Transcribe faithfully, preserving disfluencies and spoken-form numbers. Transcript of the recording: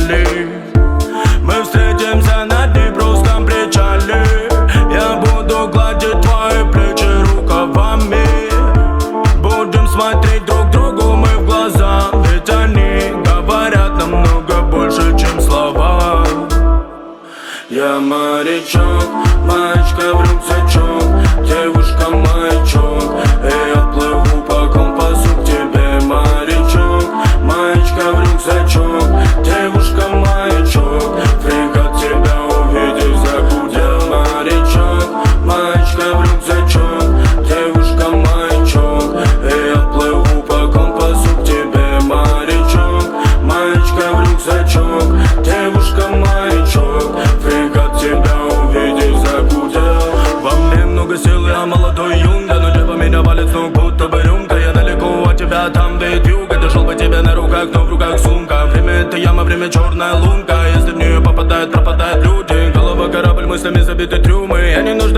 печали. Мы встретимся на Днепровском причале. Я буду гладить твои плечи рукавами. Будем смотреть друг другу мы в глаза, ведь они говорят намного больше, чем слова. Я морячок, маечка в рюкзачок, девушка маячок, и я плыву по компасу к тебе. Морячок, маечка в рюкзачок, девушка маячок, фрегат тебя увидев загудел. Морячок, маечка в рюкзачок, девушка маячок, и я плыву по компасу к тебе. Морячок, маечка в рюкзачок, девушка маячок, фрегат тебя увидев загудел. Во мне много сил, я молодой юнга, но небо меня валит с ног, будто бы рюмка. Я далеко от тебя, там ведь юга. Дошел бы тебе на руках, но в руках сумка. Время это яма, время черная лунка. Если в нее попадают, пропадают люди. Голова корабль, мыслями забиты трюмы. Я не нуждаюсь